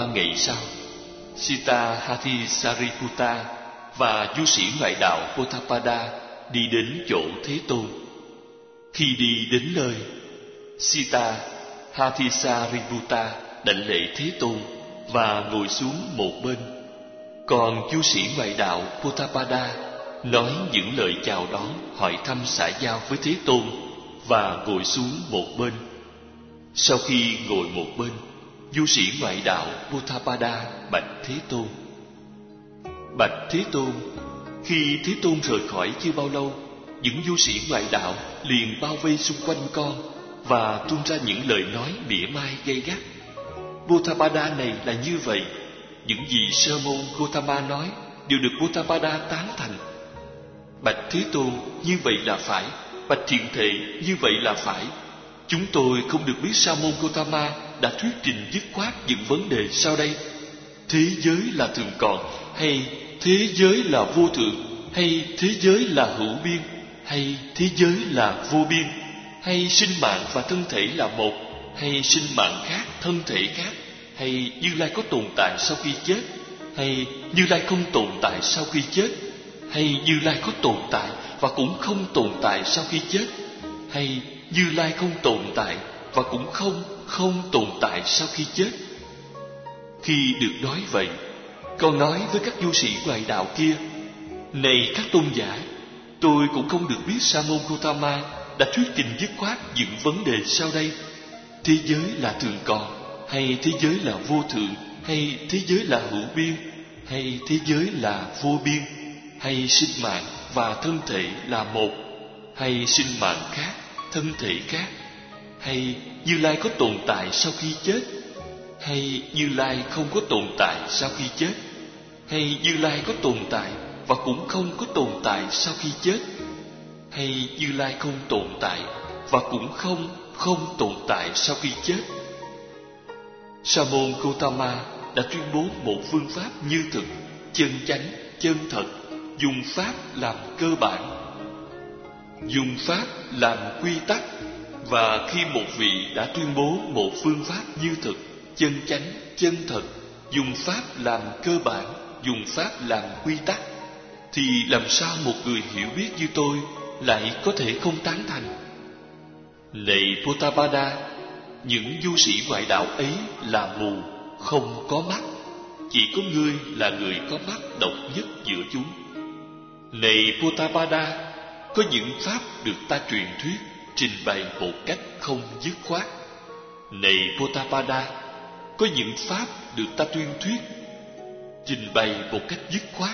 ngày sau, Sita Hathisariputta và du sĩ ngoại đạo Potapada đi đến chỗ Thế Tôn. Khi đi đến nơi, Sita Hathisariputta đảnh lễ Thế Tôn và ngồi xuống một bên. Còn du sĩ ngoại đạo Potapada nói những lời chào đón, hỏi thăm xã giao với Thế Tôn và ngồi xuống một bên. Sau khi ngồi một bên, du sĩ ngoại đạo Potapada bạch Thế Tôn: Bạch Thế Tôn, khi Thế Tôn rời khỏi chưa bao lâu, những du sĩ ngoại đạo liền bao vây xung quanh con và tuôn ra những lời nói mỉa mai gay gắt. Potapada này là như vậy, những gì Sơ môn Gotama nói đều được Potapada tán thành. Bạch Thế Tôn, như vậy là phải. Bạch Thiện Thệ, như vậy là phải. Chúng tôi không được biết Sa môn Gotama đã thuyết trình dứt khoát những vấn đề sau đây: thế giới là thường còn, hay thế giới là vô thượng, hay thế giới là hữu biên, hay thế giới là vô biên, hay sinh mạng và thân thể là một, hay sinh mạng khác, thân thể khác, hay Như Lai có tồn tại sau khi chết, hay Như Lai không tồn tại sau khi chết, hay Như Lai có tồn tại và cũng không tồn tại sau khi chết, hay Như Lai không tồn tại và cũng không tồn tại sau khi chết. Khi được nói vậy, con nói với các du sĩ ngoại đạo kia: Này các tôn giả, tôi cũng không được biết Sa môn Gotama đã thuyết trình dứt khoát những vấn đề sau đây: thế giới là thường còn, hay thế giới là vô thượng, hay thế giới là hữu biên, hay thế giới là vô biên, hay sinh mạng và thân thể là một, hay sinh mạng khác, thân thể khác, hay Như Lai có tồn tại sau khi chết, hay Như Lai không có tồn tại sau khi chết, hay Như Lai có tồn tại và cũng không có tồn tại sau khi chết, hay Như Lai không tồn tại và cũng không tồn tại sau khi chết. Sa môn Gotama đã tuyên bố một phương pháp như thực, chân chánh, chân thật, dùng pháp làm cơ bản, dùng pháp làm quy tắc. Và khi một vị đã tuyên bố một phương pháp như thực, chân chánh, chân thật, dùng pháp làm cơ bản, dùng pháp làm quy tắc, thì làm sao một người hiểu biết như tôi lại có thể không tán thành? Này Potapada, những du sĩ ngoại đạo ấy là mù, không có mắt. Chỉ có ngươi là người có mắt độc nhất giữa chúng. Này Potapada, có những pháp được ta truyền thuyết, trình bày một cách không dứt khoát. Này Potapada, có những pháp được ta tuyên thuyết, trình bày một cách dứt khoát.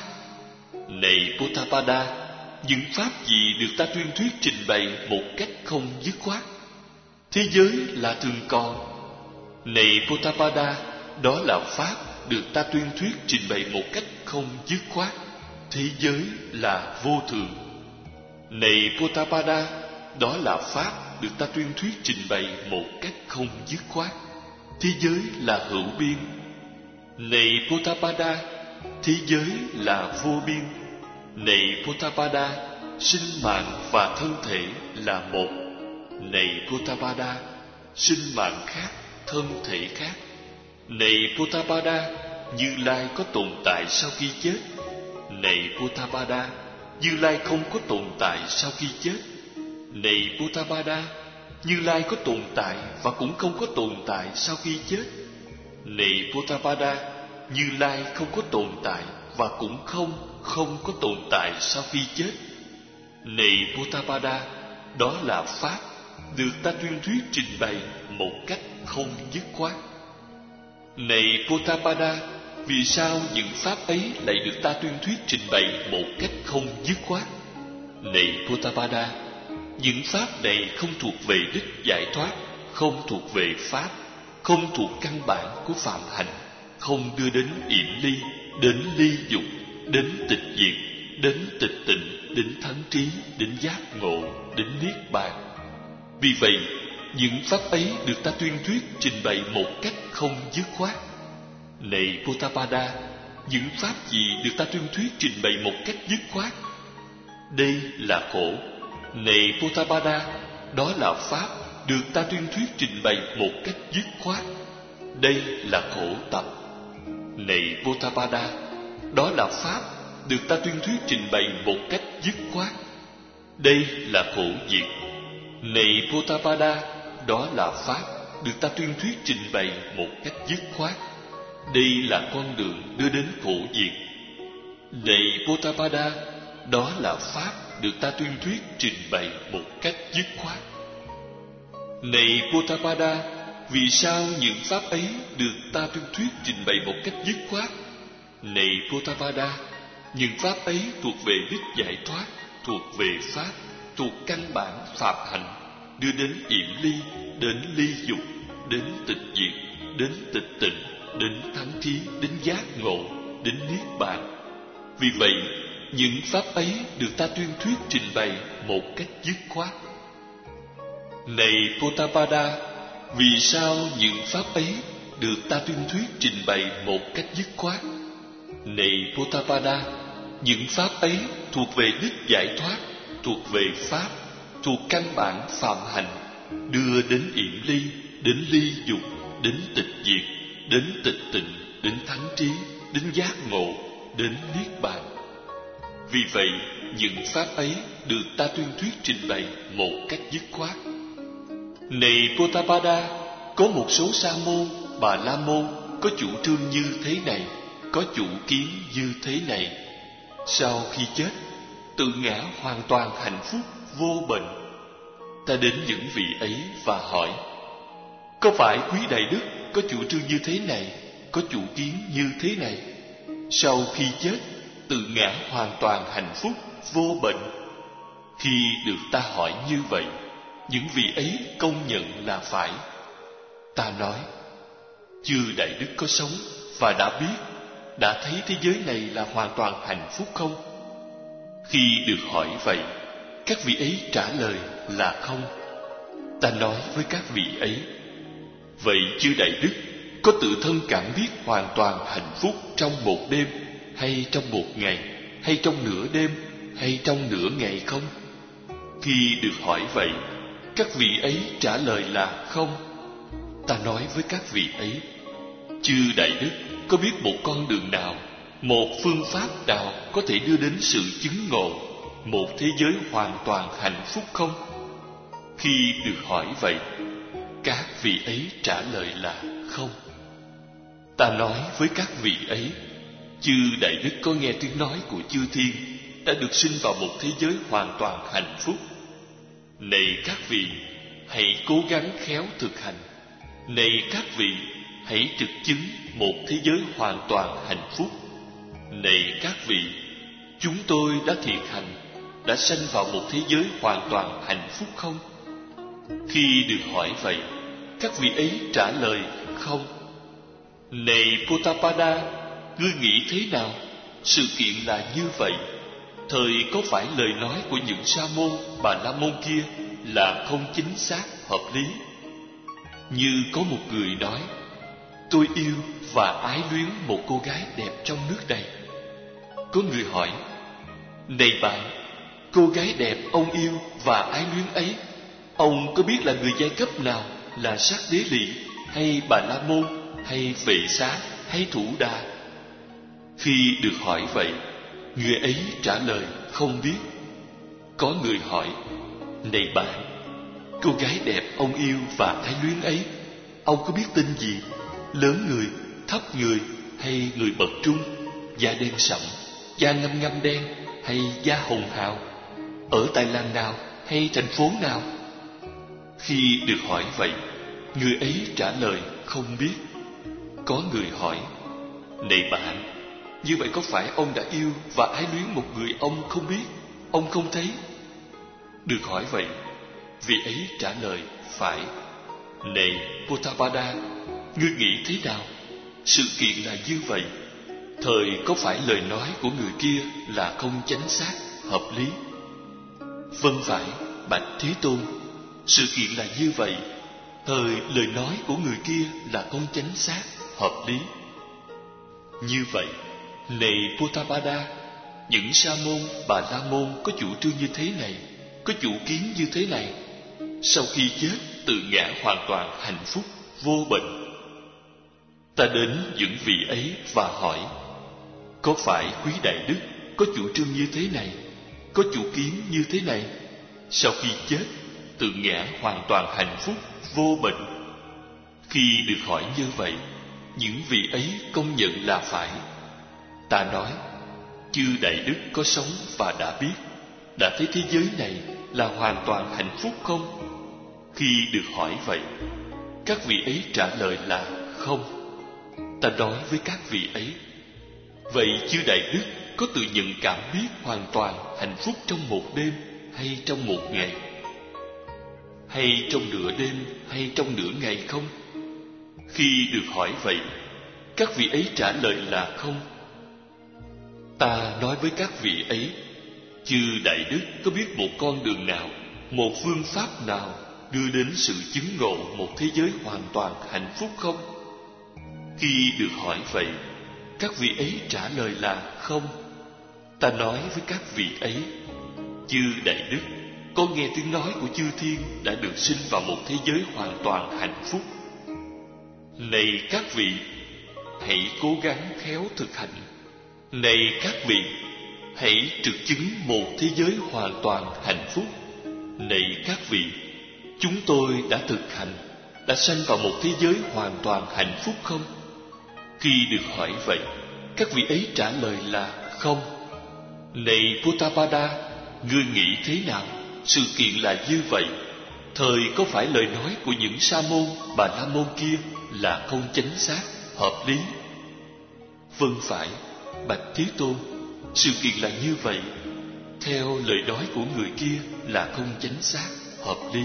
Này Potapada, những pháp gì được ta tuyên thuyết, trình bày một cách không dứt khoát? Thế giới là thường còn. Này Potapada, đó là pháp được ta tuyên thuyết, trình bày một cách không dứt khoát. Thế giới là vô thường. Này Potapada, đó là pháp được ta tuyên thuyết, trình bày một cách không dứt khoát. Thế giới là hữu biên. Này Potapada, thế giới là vô biên. Này Potapada, sinh mạng và thân thể là một. Này Potapada, sinh mạng khác, thân thể khác. Này Potapada, Như Lai có tồn tại sau khi chết. Này Potapada, Như Lai không có tồn tại sau khi chết. Này Potapada, Như Lai có tồn tại và cũng không có tồn tại sau khi chết. Này Potapada, Như Lai không có tồn tại và cũng không có tồn tại sau khi chết. Này Potapada, đó là pháp được ta tuyên thuyết, trình bày một cách không dứt khoát. Này Potapada, vì sao những pháp ấy lại được ta tuyên thuyết, trình bày một cách không dứt khoát? Này Potapada, những pháp này không thuộc về đích giải thoát, không thuộc về pháp, không thuộc căn bản của phạm hạnh, không đưa đến yểm ly, đến ly dục, đến tịch diệt, đến tịch tịnh, đến thắng trí, đến giác ngộ, đến niết bàn. Vì vậy, những pháp ấy được ta tuyên thuyết, trình bày một cách không dứt khoát. Này Potapada, những pháp gì được ta tuyên thuyết, trình bày một cách dứt khoát? Đây là khổ. Này Potapada, đó là pháp được ta tuyên thuyết, trình bày một cách dứt khoát. Đây là khổ tập. Này Potapada, đó là pháp được ta tuyên thuyết trình bày một cách dứt khoát. Đây là khổ diệt. Này Potapada, đó là pháp được ta tuyên thuyết trình bày một cách dứt khoát. Đây là con đường đưa đến khổ diệt. Này Potapada, đó là pháp được ta tuyên thuyết trình bày một cách dứt khoát. Này Potapada, vì sao những pháp ấy được ta tuyên thuyết trình bày một cách dứt khoát? Này Potapada, những pháp ấy thuộc về đích giải thoát, thuộc về pháp, thuộc căn bản phạm hạnh, đưa đến yểm ly, đến ly dục, đến tịch diệt, đến tịch tịnh, đến thắng thí, đến giác ngộ, đến niết bàn. Vì vậy, những pháp ấy được ta tuyên thuyết trình bày một cách dứt khoát. Này Potapada, vì sao những pháp ấy được ta tuyên thuyết trình bày một cách dứt khoát? Này Potapada, những pháp ấy thuộc về đích giải thoát, thuộc về pháp, thuộc căn bản phạm hạnh, đưa đến yểm ly, đến ly dục, đến tịch diệt, đến tịch tịnh, đến thắng trí, đến giác ngộ, đến niết bàn. Vì vậy, những pháp ấy được ta tuyên thuyết trình bày một cách dứt khoát. Này Potapada, có một số sa môn, bà la môn có chủ trương như thế này, có chủ kiến như thế này. Sau khi chết, tự ngã hoàn toàn hạnh phúc, vô bệnh. Ta đến những vị ấy và hỏi: có phải quý đại đức có chủ trương như thế này, có chủ kiến như thế này? Sau khi chết, tự ngã hoàn toàn hạnh phúc, vô bệnh. Khi được ta hỏi như vậy, những vị ấy công nhận là phải. Ta nói: chư đại đức có sống và đã biết, đã thấy thế giới này là hoàn toàn hạnh phúc không? Khi được hỏi vậy, các vị ấy trả lời là không. Ta nói với các vị ấy: vậy chư đại đức có tự thân cảm biết hoàn toàn hạnh phúc trong một đêm, hay trong một ngày, hay trong nửa đêm, hay trong nửa ngày không? Khi được hỏi vậy, các vị ấy trả lời là không. Ta nói với các vị ấy: chư đại đức có biết một con đường nào, một phương pháp nào có thể đưa đến sự chứng ngộ, một thế giới hoàn toàn hạnh phúc không? Khi được hỏi vậy, các vị ấy trả lời là không. Ta nói với các vị ấy: chư đại đức có nghe tiếng nói của chư thiên đã được sinh vào một thế giới hoàn toàn hạnh phúc. Này các vị, hãy cố gắng khéo thực hành. Này các vị, hãy trực chứng một thế giới hoàn toàn hạnh phúc. Này các vị, chúng tôi đã thiệt hành, đã sanh vào một thế giới hoàn toàn hạnh phúc không? Khi được hỏi vậy, các vị ấy trả lời không. Này Potapada, ngươi nghĩ thế nào? Sự kiện là như vậy. Thời có phải lời nói của những sa môn, bà la môn kia là không chính xác, hợp lý? Như có một người nói: tôi yêu và ái luyến một cô gái đẹp trong nước này. Có người hỏi: này bạn, cô gái đẹp ông yêu và ái luyến ấy, ông có biết là người giai cấp nào, là sắc đế lị, hay bà la môn, hay vệ xá, hay thủ đà? Khi được hỏi vậy, người ấy trả lời không biết. Có người hỏi: này bạn, cô gái đẹp ông yêu và ái luyến ấy, ông có biết tên gì? Lớn người, thấp người, hay người bậc trung, da đen sẫm, da ngăm ngăm đen, hay da hồng hào? Ở tại làng nào hay thành phố nào? Khi được hỏi vậy, người ấy trả lời không biết. Có người hỏi: này bạn, như vậy có phải ông đã yêu và ái luyến một người ông không biết, ông không thấy? Được hỏi vậy, vị ấy trả lời phải. Này Potapada, ngươi nghĩ thế nào? Sự kiện là như vậy. Thời có phải lời nói của người kia là không chánh xác, hợp lý? Vâng phải, bạch Thế Tôn, sự kiện là như vậy. Thời lời nói của người kia là không chánh xác, hợp lý. Như vậy, này Potapada, những sa môn, bà la môn có chủ trương như thế này, có chủ kiến như thế này, sau khi chết tự ngã hoàn toàn hạnh phúc, vô bệnh. Ta đến những vị ấy và hỏi: có phải quý đại đức có chủ trương như thế này, có chủ kiến như thế này, sau khi chết tự ngã hoàn toàn hạnh phúc vô bệnh? Khi được hỏi như vậy, những vị ấy công nhận là phải. Ta nói: chư đại đức có sống và đã biết, đã thấy thế giới này là hoàn toàn hạnh phúc không? Khi được hỏi vậy, các vị ấy trả lời là không. Ta nói với các vị ấy: vậy chư đại đức có tự nhận cảm biết hoàn toàn hạnh phúc trong một đêm, hay trong một ngày, hay trong nửa đêm, hay trong nửa ngày không? Khi được hỏi vậy, các vị ấy trả lời là không. Ta nói với các vị ấy: chư đại đức có biết một con đường nào, một phương pháp nào đưa đến sự chứng ngộ một thế giới hoàn toàn hạnh phúc không? Khi được hỏi vậy, các vị ấy trả lời là không. Ta nói với các vị ấy: chư đại đức có nghe tiếng nói của chư thiên đã được sinh vào một thế giới hoàn toàn hạnh phúc. Này các vị, hãy cố gắng khéo thực hành. Này các vị, hãy trực chứng một thế giới hoàn toàn hạnh phúc. Này các vị, chúng tôi đã thực hành, đã sanh vào một thế giới hoàn toàn hạnh phúc không? Khi được hỏi vậy, các vị ấy trả lời là không. Này Potapada, ngươi nghĩ thế nào? Sự kiện là như vậy. Thời có phải lời nói của những sa môn, bà la môn kia là không chính xác, hợp lý? Vâng phải, bạch Thế Tôn, sự kiện là như vậy. Theo lời nói của người kia là không chính xác, hợp lý.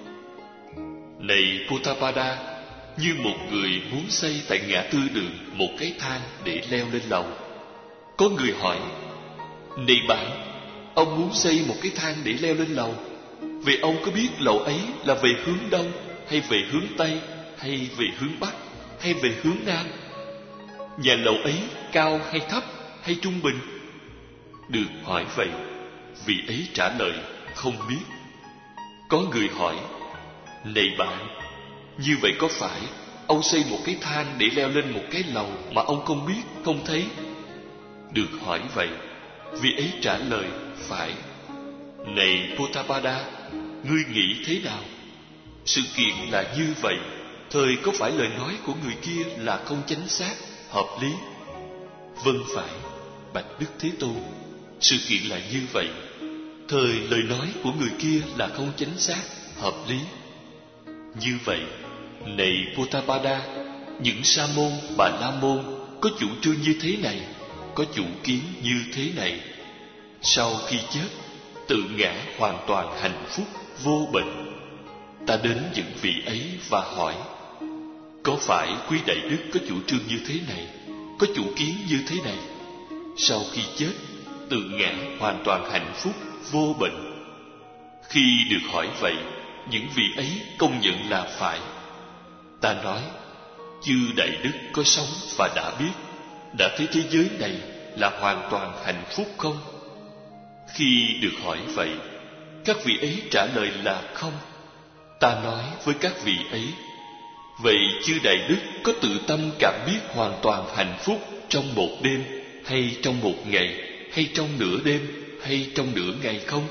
Này Potapada, như một người muốn xây tại ngã tư đường một cái thang để leo lên lầu. Có người hỏi: này bạn, ông muốn xây một cái thang để leo lên lầu, vậy ông có biết lầu ấy là về hướng đông, hay về hướng tây, hay về hướng bắc, hay về hướng nam? Nhà lầu ấy cao hay thấp, hay trung bình? Được hỏi vậy, vị ấy trả lời không biết. Có người hỏi: này bạn, như vậy có phải ông xây một cái thang để leo lên một cái lầu mà ông không biết, không thấy? Được hỏi vậy, vị ấy trả lời phải. Này Potapada, ngươi nghĩ thế nào? Sự kiện là như vậy. Thời có phải lời nói của người kia là không chính xác, hợp lý? Vâng phải, bạch Đức Thế Tôn, sự kiện là như vậy. Thời lời nói của người kia là không chính xác, hợp lý. Như vậy, này Potapada, những sa môn, bà la môn có chủ trương như thế này, có chủ kiến như thế này, sau khi chết tự ngã hoàn toàn hạnh phúc vô bệnh. Ta đến những vị ấy và hỏi: có phải quý đại đức có chủ trương như thế này, có chủ kiến như thế này, sau khi chết tự ngã hoàn toàn hạnh phúc vô bệnh? Khi được hỏi vậy, những vị ấy công nhận là phải. Ta nói: chư đại đức có sống và đã biết, đã thấy thế giới này là hoàn toàn hạnh phúc không? Khi được hỏi vậy, các vị ấy trả lời là không. Ta nói với các vị ấy: vậy chư đại đức có tự tâm cảm biết hoàn toàn hạnh phúc trong một đêm, hay trong một ngày, hay trong nửa đêm, hay trong nửa ngày không?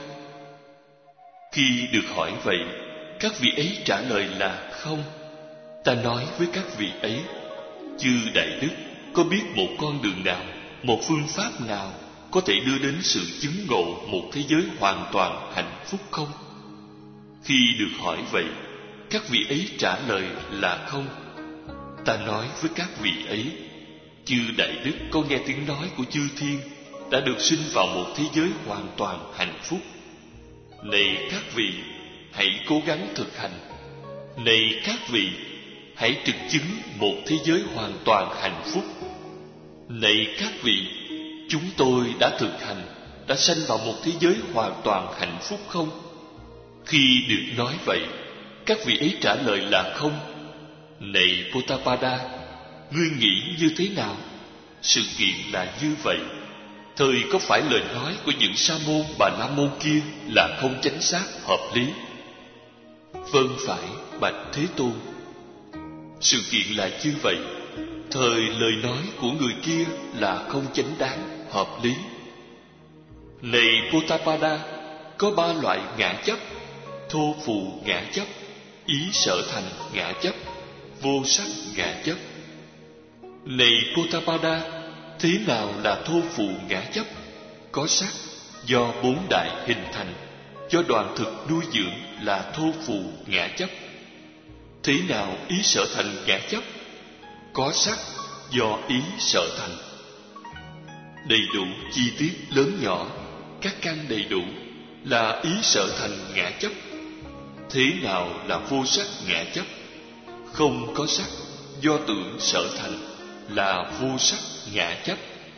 Khi được hỏi vậy, các vị ấy trả lời là không. Ta nói với các vị ấy: chư đại đức có biết một con đường nào, một phương pháp nào có thể đưa đến sự chứng ngộ một thế giới hoàn toàn hạnh phúc không? Khi được hỏi vậy, các vị ấy trả lời là không. Ta nói với các vị ấy: chư đại đức có nghe tiếng nói của chư thiên đã được sinh vào một thế giới hoàn toàn hạnh phúc. Này các vị, hãy cố gắng thực hành. Này các vị, hãy trực chứng một thế giới hoàn toàn hạnh phúc. Này các vị, chúng tôi đã thực hành, đã sanh vào một thế giới hoàn toàn hạnh phúc không? Khi được nói vậy, các vị ấy trả lời là không. Này Potapada, ngươi nghĩ như thế nào? Sự kiện là như vậy. Thời có phải lời nói của những sa môn, bà la môn kia là không chính xác, hợp lý? Vâng phải, bạch Thế Tôn, sự kiện là như vậy. thời lời nói của người kia là không chánh đáng, hợp lý. Này Potapada, có 3 loại ngã chấp: thô phù ngã chấp, ý sở thành ngã chấp, vô sắc ngã chấp. Này Potapada, thế nào là thô phù ngã chấp? Có sắc, do 4 đại hình thành, do đoàn thực nuôi dưỡng là thô phù ngã chấp. Thế nào ý sở thành ngã chấp? Có sắc, do ý sở thành. Đầy đủ chi tiết lớn nhỏ, các căn đầy đủ là ý sở thành ngã chấp. Thế nào là vô sắc ngã chấp? Không có sắc, do tưởng sở thành là vô sắc ngã chấp.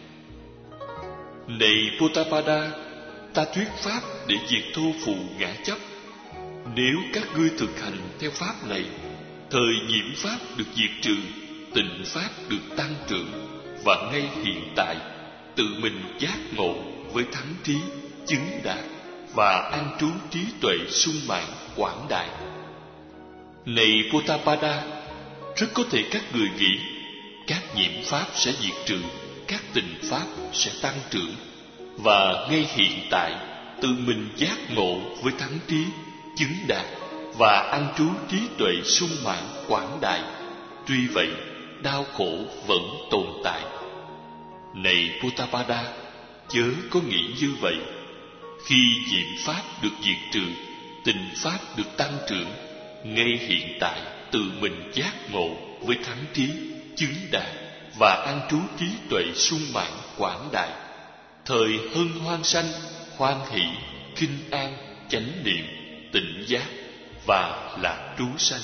Này Potapada, ta thuyết pháp để diệt thô phù ngã chấp. Nếu các ngươi thực hành theo pháp này, thời nhiễm pháp được diệt trừ, tịnh pháp được tăng trưởng, và ngay hiện tại tự mình giác ngộ với thắng trí, chứng đạt và an trú trí tuệ sung mãn quảng đại. Này Potapada, rất có thể các người nghĩ các nhiễm pháp sẽ diệt trừ, các tịnh pháp sẽ tăng trưởng, và ngay hiện tại tự mình giác ngộ với thắng trí, chứng đạt và an trú trí tuệ sung mãn quảng đại. Tuy vậy, đau khổ vẫn tồn tại. Này Potapada, chớ có nghĩ như vậy. Khi nhiễm pháp được diệt trừ, tịnh pháp được tăng trưởng, ngay hiện tại tự mình giác ngộ với thắng trí, chứng đạt và an trú trí tuệ sung mãn quảng đại, thời hân hoan sanh, hoan hỷ, kinh an, chánh niệm, tịnh giác và lạc trú sanh.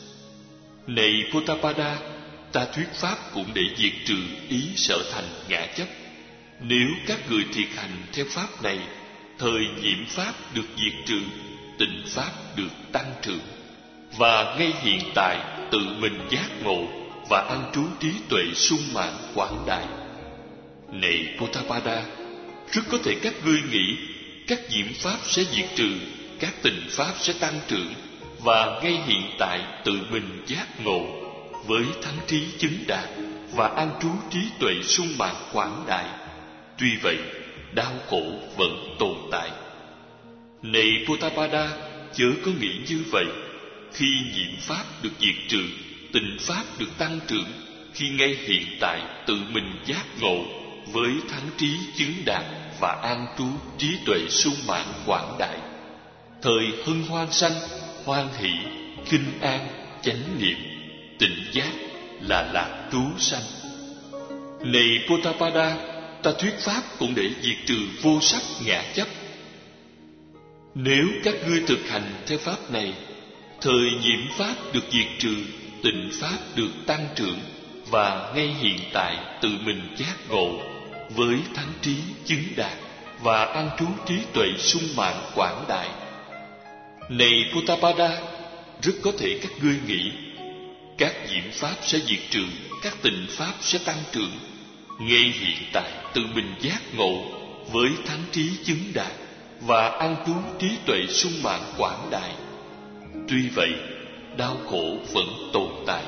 Này Potapada, ta thuyết pháp cũng để diệt trừ ý sở thành ngã chấp. Nếu các người thiệt hành theo pháp này, thời nhiễm pháp được diệt trừ, tịnh pháp được tăng trưởng, và ngay hiện tại tự mình giác ngộ và an trú trí tuệ sung mãn quảng đại. Này Potapada, rất có thể các ngươi nghĩ các nhiễm pháp sẽ diệt trừ, các tịnh pháp sẽ tăng trưởng, và ngay hiện tại tự mình giác ngộ với thắng trí chứng đạt và an trú trí tuệ sung mãn quảng đại. Tuy vậy, đau khổ vẫn tồn tại. Này Potapada, chớ có nghĩ như vậy. Khi nhiễm pháp được diệt trừ, tịnh pháp được tăng trưởng, khi ngay hiện tại tự mình giác ngộ với thắng trí chứng đạt và an trú trí tuệ sung mãn quảng đại, thời hân hoan sanh, hoan hỷ, kinh an, chánh niệm, tịnh giác là lạc trú sanh. Này Potapada, ta thuyết pháp cũng để diệt trừ vô sắc ngã chấp. Nếu các ngươi thực hành theo pháp này, thời nhiễm pháp được diệt trừ, tịnh pháp được tăng trưởng, và ngay hiện tại tự mình giác ngộ với thắng trí chứng đạt và an trú trí tuệ sung mãn quảng đại. Này Potapada, rất có thể các ngươi nghĩ các nhiễm pháp sẽ diệt trừ, các tịnh pháp sẽ tăng trưởng, ngay hiện tại tự mình giác ngộ với thắng trí chứng đạt và an trú trí tuệ sung mãn quảng đại. Tuy vậy, đau khổ vẫn tồn tại.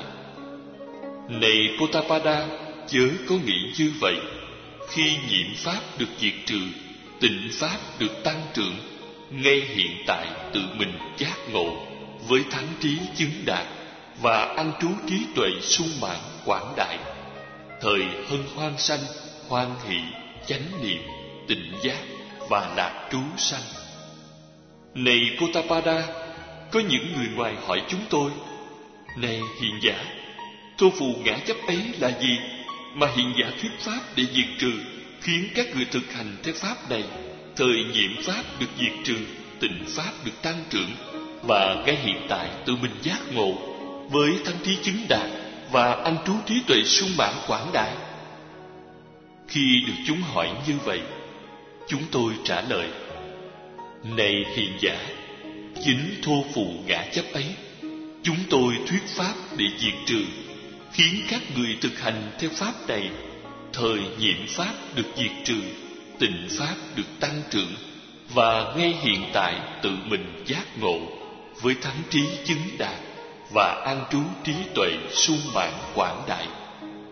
Này Potapada, chớ có nghĩ như vậy. Khi nhiễm pháp được diệt trừ, tịnh pháp được tăng trưởng, ngay hiện tại tự mình giác ngộ với thắng trí chứng đạt và an trú trí tuệ sung mãn quảng đại, thời hân hoan sanh, hoan hỷ, chánh niệm, tịnh giác và lạc trú sanh. Này Potapada, có những người ngoài hỏi chúng tôi: Này hiền giả, thô phù ngã chấp ấy là gì mà hiền giả thuyết pháp để diệt trừ, khiến các người thực hành theo pháp này, thời nhiễm pháp được diệt trừ, tịnh pháp được tăng trưởng, và ngay hiện tại tự mình giác ngộ với thắng trí chứng đạt và an trú trí tuệ sung mãn quảng đại? Khi được chúng hỏi như vậy, chúng tôi trả lời: Này hiền giả, chính thô phù ngã chấp ấy chúng tôi thuyết pháp để diệt trừ, khiến các người thực hành theo pháp này, thời nhiễm pháp được diệt trừ, tịnh pháp được tăng trưởng, và ngay hiện tại tự mình giác ngộ với thắng trí chứng đạt và an trú trí tuệ sung mãn quảng đại.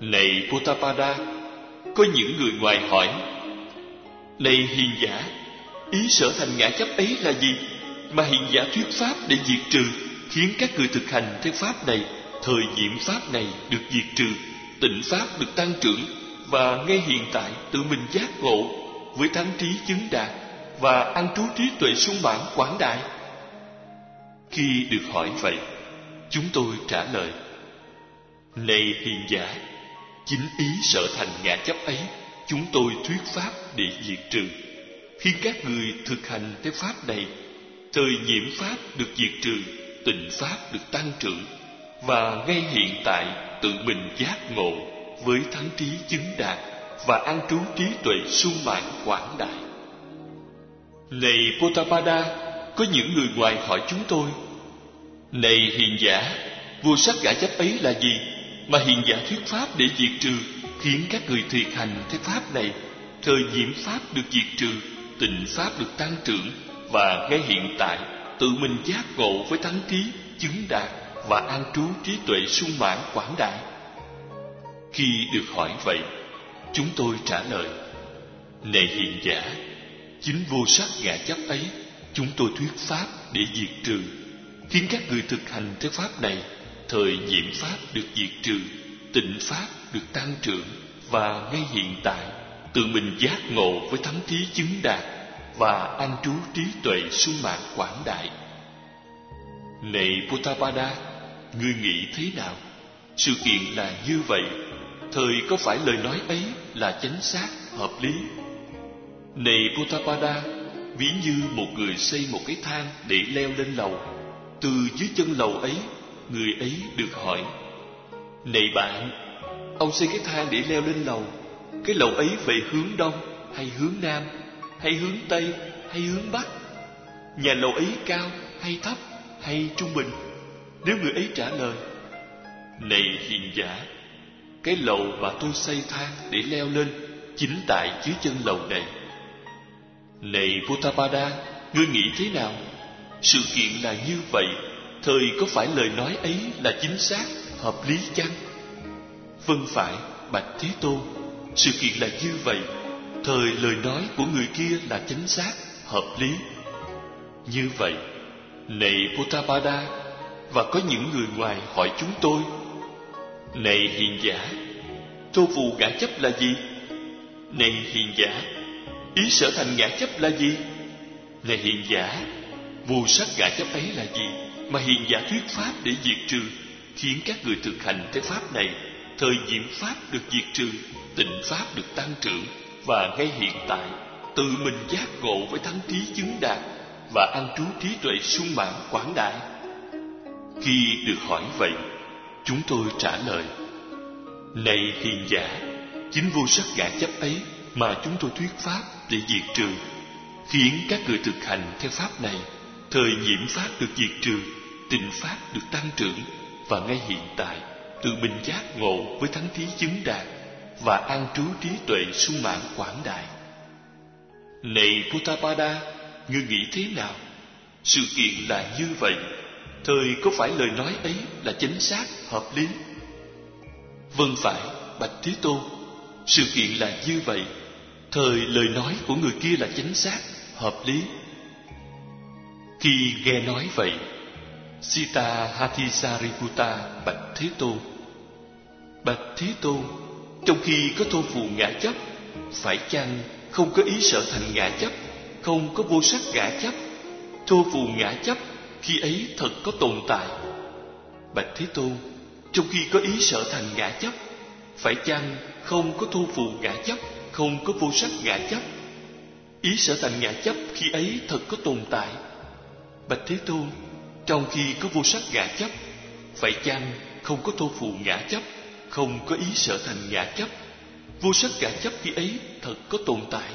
Này Potapada, có những người ngoài hỏi: Này hiền giả, ý sở thành ngã chấp ấy là gì mà hiền giả thuyết pháp để diệt trừ, khiến các người thực hành theo pháp này, thời nhiễm pháp này được diệt trừ, tịnh pháp được tăng trưởng, và ngay hiện tại tự mình giác ngộ với thắng trí chứng đạt và an trú trí tuệ sung mãn quảng đại? Khi được hỏi vậy, chúng tôi trả lời: Này hiền giả, chính ý sở thành ngã chấp ấy chúng tôi thuyết pháp để diệt trừ, khiến các người thực hành theo pháp này, thời nhiễm pháp được diệt trừ, tịnh pháp được tăng trưởng, và ngay hiện tại tự mình giác ngộ với thắng trí chứng đạt và an trú trí tuệ sung mãn quảng đại. Này Potapada, có những người ngoài hỏi chúng tôi: Này hiền giả, vô sắc ngã chấp ấy là gì mà hiền giả thuyết pháp để diệt trừ, khiến các người thực hành theo pháp này, thời nhiễm pháp được diệt trừ, tịnh pháp được tăng trưởng, và ngay hiện tại tự mình giác ngộ với thắng trí chứng đạt và an trú trí tuệ sung mãn quảng đại? Khi được hỏi vậy, chúng tôi trả lời: Này hiền giả, chính vô sắc ngã chấp ấy chúng tôi thuyết pháp để diệt trừ, khiến các người thực hành theo pháp này, thời nhiễm pháp được diệt trừ, tịnh pháp được tăng trưởng, và ngay hiện tại tự mình giác ngộ với thắng trí chứng đạt và an trú trí tuệ sung mãn quảng đại. Này Potapada, ngươi nghĩ thế nào? Sự kiện là như vậy, thời có phải lời nói ấy là chánh xác, hợp lý? Này Potapada, ví như một người xây một cái thang để leo lên lầu. Từ dưới chân lầu ấy, người ấy được hỏi: Này bạn, ông xây cái thang để leo lên lầu, cái lầu ấy về hướng đông hay hướng nam, hay hướng tây hay hướng bắc? Nhà lầu ấy cao hay thấp hay trung bình? Nếu người ấy trả lời: Này hiền giả, cái lầu mà tôi xây thang để leo lên chính tại dưới chân lầu này. Này Potapada, ngươi nghĩ thế nào? Sự kiện là như vậy, thời có phải lời nói ấy là chính xác, hợp lý chăng? Vâng phải, bạch Thế Tôn, sự kiện là như vậy, thời lời nói của người kia là chính xác, hợp lý. Như vậy, này Potapada, và có những người ngoài hỏi chúng tôi: Này hiền giả, thô phù ngã chấp là gì? Này hiền giả, ý sở thành ngã chấp là gì? Này hiền giả, vô sắc ngã chấp ấy là gì mà hiền giả thuyết pháp để diệt trừ, khiến các người thực hành theo pháp này, thời nhiễm pháp được diệt trừ, tịnh pháp được tăng trưởng, và ngay hiện tại tự mình giác ngộ với thắng trí chứng đạt và an trú trí tuệ sung mãn quảng đại? Khi được hỏi vậy, chúng tôi trả lời: Này hiền giả, chính vô sắc ngã chấp ấy mà chúng tôi thuyết pháp để diệt trừ, khiến các người thực hành theo pháp này, thời nhiễm pháp được diệt trừ, tịnh pháp được tăng trưởng, và ngay hiện tại tự mình giác ngộ với thắng trí chứng đạt và an trú trí tuệ sung mãn quảng đại. Này Potapada, ngươi nghĩ thế nào? Sự kiện là như vậy, thời có phải lời nói ấy là chính xác, hợp lý? Vâng phải, bạch Thế Tôn, sự kiện là như vậy, thời lời nói của người kia là chính xác, hợp lý. Khi nghe nói vậy, Sita Hathisariputta bạch Thế Tôn: Bạch Thế Tôn, trong khi có thô phù ngã chấp, phải chăng không có ý sở thành ngã chấp, không có vô sắc ngã chấp, thô phù ngã chấp khi ấy thật có tồn tại? Bạch Thế Tôn, trong khi có ý sở thành ngã chấp, phải chăng không có thô phù ngã chấp, không có vô sắc ngã chấp, ý sở thành ngã chấp khi ấy thật có tồn tại? Bạch Thế Tôn, trong khi có vô sắc ngã chấp, phải chăng không có thô phù ngã chấp, không có ý sở thành ngã chấp, vô sắc ngã chấp khi ấy thật có tồn tại?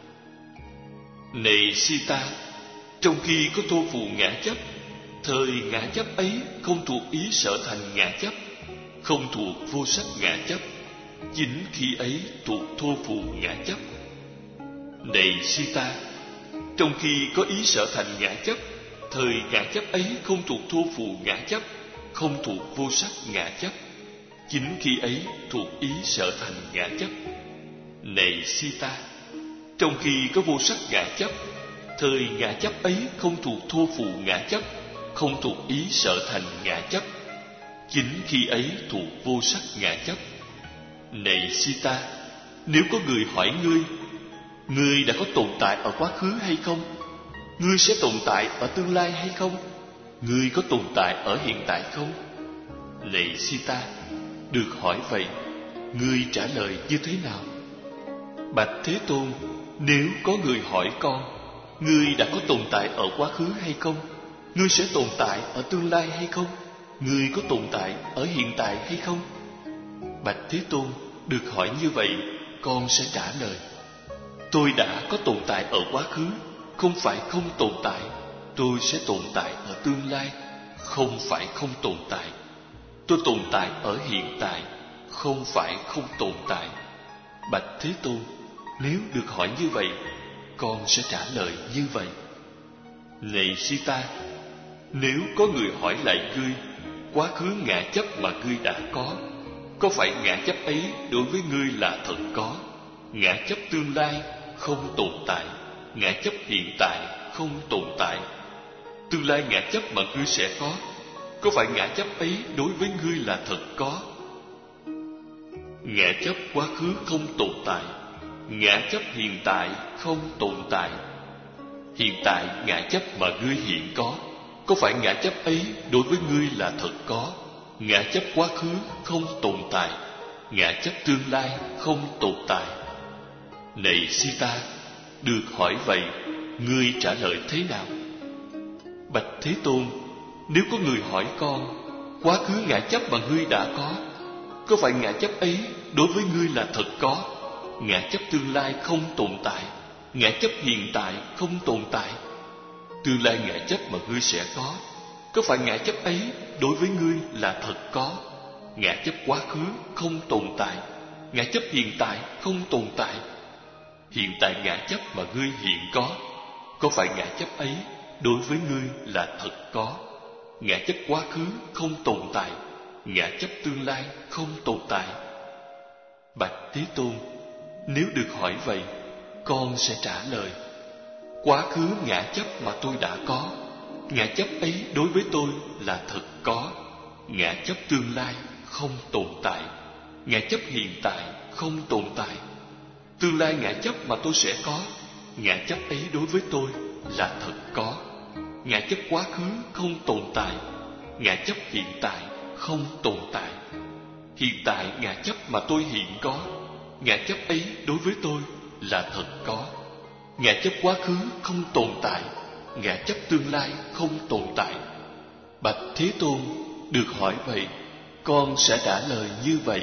Này Sita, trong khi có thô phù ngã chấp, thời ngã chấp ấy không thuộc ý sở thành ngã chấp, không thuộc vô sắc ngã chấp, chính khi ấy thuộc thô phù ngã chấp. Này Sita, trong khi có ý sở thành ngã chấp, thời ngã chấp ấy không thuộc thô phù ngã chấp, không thuộc vô sắc ngã chấp, chính khi ấy thuộc ý sở thành ngã chấp. Này Sita, trong khi có vô sắc ngã chấp, thời ngã chấp ấy không thuộc thô phù ngã chấp, không thuộc ý sở thành ngã chấp, chính khi ấy thuộc vô sắc ngã chấp. Này Sita, nếu có người hỏi ngươi đã có tồn tại ở quá khứ hay không? Ngươi sẽ tồn tại ở tương lai hay không? Ngươi có tồn tại ở hiện tại không? Này Sita, được hỏi vậy, ngươi trả lời như thế nào? Bạch Thế Tôn, nếu có người hỏi con, ngươi đã có tồn tại ở quá khứ hay không? Ngươi sẽ tồn tại ở tương lai hay không? Ngươi có tồn tại ở hiện tại hay không? Bạch Thế Tôn, được hỏi như vậy, con sẽ trả lời: tôi đã có tồn tại ở quá khứ, không phải không tồn tại. Tôi sẽ tồn tại ở tương lai, không phải không tồn tại. Tôi tồn tại ở hiện tại, không phải không tồn tại. Bạch Thế Tôn, nếu được hỏi như vậy, con sẽ trả lời như vậy. Này Sita, nếu có người hỏi lại ngươi, quá khứ ngã chấp mà ngươi đã có phải ngã chấp ấy đối với ngươi là thật có? Ngã chấp tương lai không tồn tại, ngã chấp hiện tại không tồn tại. Tương lai ngã chấp mà ngươi sẽ có phải ngã chấp ấy đối với ngươi là thật có? Ngã chấp quá khứ không tồn tại, ngã chấp hiện tại không tồn tại. Hiện tại ngã chấp mà ngươi hiện có phải ngã chấp ấy đối với ngươi là thật có? Ngã chấp quá khứ không tồn tại, ngã chấp tương lai không tồn tại. Này Sita, được hỏi vậy, ngươi trả lời thế nào? Bạch Thế Tôn, nếu có người hỏi con, quá khứ ngã chấp mà ngươi đã có phải ngã chấp ấy đối với ngươi là thật có? Ngã chấp tương lai không tồn tại, ngã chấp hiện tại không tồn tại. Tương lai ngã chấp mà ngươi sẽ có phải ngã chấp ấy đối với ngươi là thật có? Ngã chấp quá khứ không tồn tại, ngã chấp hiện tại không tồn tại. Hiện tại ngã chấp mà ngươi hiện có phải ngã chấp ấy đối với ngươi là thật có? Ngã chấp quá khứ không tồn tại, ngã chấp tương lai không tồn tại. Bạch Thế Tôn, nếu được hỏi vậy, con sẽ trả lời: quá khứ ngã chấp mà tôi đã có, ngã chấp ấy đối với tôi là thật có. Ngã chấp tương lai không tồn tại, ngã chấp hiện tại không tồn tại. Tương lai ngã chấp mà tôi sẽ có, ngã chấp ấy đối với tôi là thật có. Ngã chấp quá khứ không tồn tại, ngã chấp hiện tại không tồn tại. Hiện tại ngã chấp mà tôi hiện có, ngã chấp ấy đối với tôi là thật có. Ngã chấp quá khứ không tồn tại, ngã chấp tương lai không tồn tại. Bạch Thế Tôn, được hỏi vậy, con sẽ trả lời như vậy.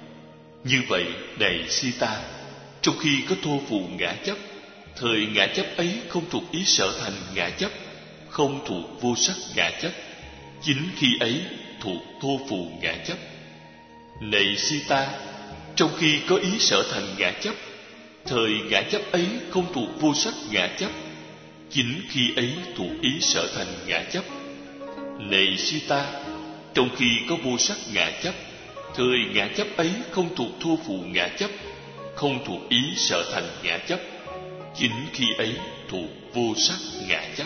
Như vậy, này Sita, trong khi có thô phù ngã chấp, thời ngã chấp ấy không thuộc ý sở thành ngã chấp, không thuộc vô sắc ngã chấp, chính khi ấy thuộc thô phù ngã chấp. Này Sita, trong khi có ý sở thành ngã chấp, thời ngã chấp ấy không thuộc vô sắc ngã chấp, chính khi ấy thuộc ý sở thành ngã chấp. Này Sita, trong khi có vô sắc ngã chấp, thời ngã chấp ấy không thuộc thô phù ngã chấp, không thuộc ý sở thành ngã chấp, chính khi ấy thuộc vô sắc ngã chấp.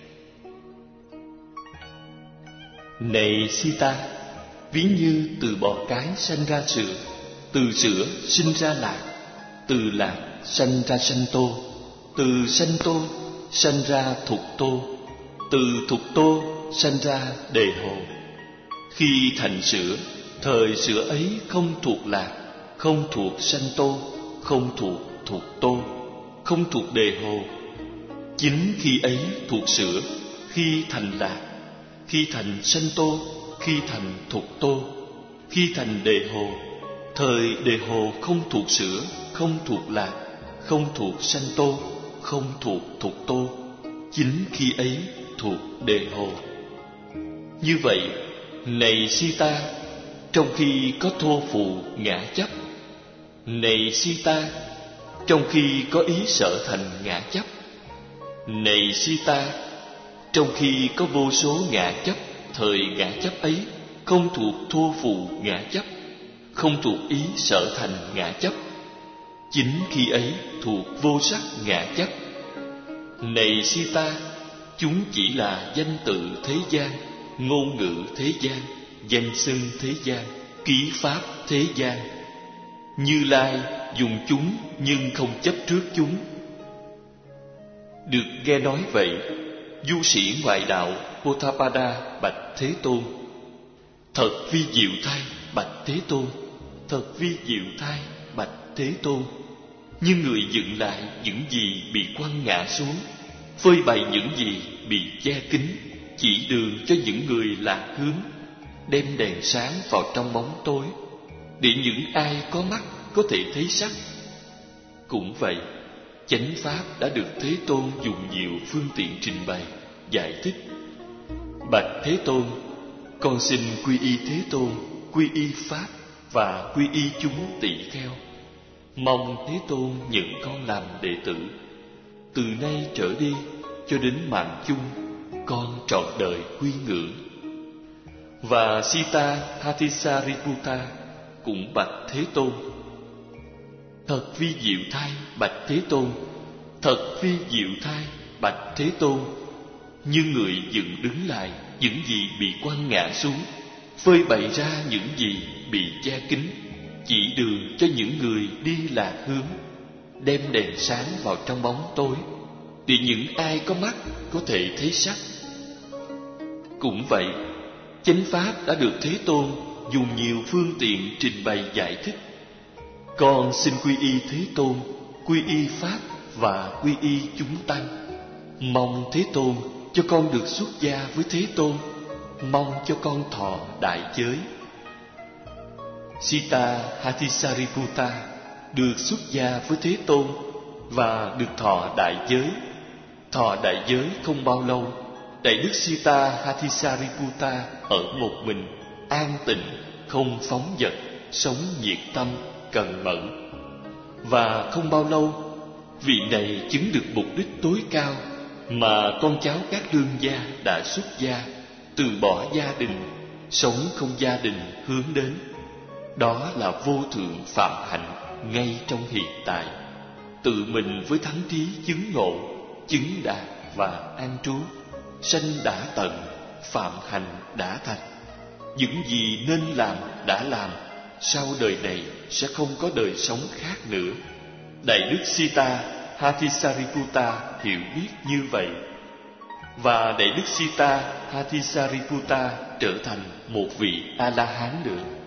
Này Sita, ví như từ bọ cái sanh ra sữa, từ sữa sinh ra lạc, từ lạc sanh ra sanh tô, từ sanh tô sanh ra thục tô, từ thục tô sanh ra đề hồ. Khi thành sữa, thời sữa ấy không thuộc lạc, không thuộc sanh tô, không thuộc thục tô, không thuộc đề hồ. Chính khi ấy thuộc sữa, khi thành lạc, khi thành sanh tô, khi thành thục tô, khi thành đề hồ. Thời đề hồ không thuộc sữa, không thuộc lạc, không thuộc sanh tô, không thuộc thục tô, chính khi ấy thuộc đề hồ. Như vậy, này Sita, trong khi có thô phù ngã chấp, này Sita, trong khi có ý sở thành ngã chấp, này Sita, trong khi có vô số ngã chấp, thời ngã chấp ấy không thuộc thô phù ngã chấp, không thuộc ý sở thành ngã chấp. Chính khi ấy thuộc vô sắc ngã chấp. Này Sita, chúng chỉ là danh tự thế gian, ngôn ngữ thế gian, danh xưng thế gian, ký pháp thế gian. Như Lai dùng chúng nhưng không chấp trước chúng. Được nghe nói vậy, du sĩ ngoại đạo Potthapada bạch Thế Tôn: Thật vi diệu thay, bạch Thế Tôn. Thật vi diệu thay, bạch Thế Tôn. Như người dựng lại những gì bị quăng ngã xuống, phơi bày những gì bị che kín, chỉ đường cho những người lạc hướng, đem đèn sáng vào trong bóng tối, để những ai có mắt có thể thấy sắc. Cũng vậy, chánh pháp đã được Thế Tôn dùng nhiều phương tiện trình bày, giải thích. Bạch Thế Tôn, con xin quy y Thế Tôn, quy y pháp và quy y chúng tỳ kheo. Mong Thế Tôn nhận con làm đệ tử. Từ nay trở đi cho đến mạng chung, con trọn đời quy ngưỡng. Và Sita Hathisariputta cũng bạch Thế Tôn: Thật vi diệu thay, bạch Thế Tôn. Thật vi diệu thay, bạch Thế Tôn. Như người dựng đứng lại những gì bị quăng ngã xuống, phơi bày ra những gì bị che kín, chỉ đường cho những người đi lạc hướng, đem đèn sáng vào trong bóng tối, để những ai có mắt có thể thấy sắc. Cũng vậy, chánh pháp đã được Thế Tôn dùng nhiều phương tiện trình bày giải thích. Con xin quy y Thế Tôn, quy y pháp và quy y chúng tăng. Mong Thế Tôn cho con được xuất gia với Thế Tôn, mong cho con thọ đại giới. Sita Hathisariputta được xuất gia với Thế Tôn và được thọ đại giới. Thọ đại giới không bao lâu, Đại đức Sita Hathisariputta ở một mình, an tịnh, không phóng dật, sống nhiệt tâm, cần mẫn. Và không bao lâu, vị này chứng được mục đích tối cao mà con cháu các lương gia đã xuất gia, từ bỏ gia đình, sống không gia đình hướng đến. Đó là vô thượng phạm hạnh ngay trong hiện tại, tự mình với thắng trí chứng ngộ, chứng đạt và an trú. Sanh đã tận, phạm hạnh đã thành. Những gì nên làm đã làm, sau đời này sẽ không có đời sống khác nữa. Đại đức Sita Hathisariputta hiểu biết như vậy, và Đại đức Sita Hathisariputta trở thành một vị A-la-hán nữa.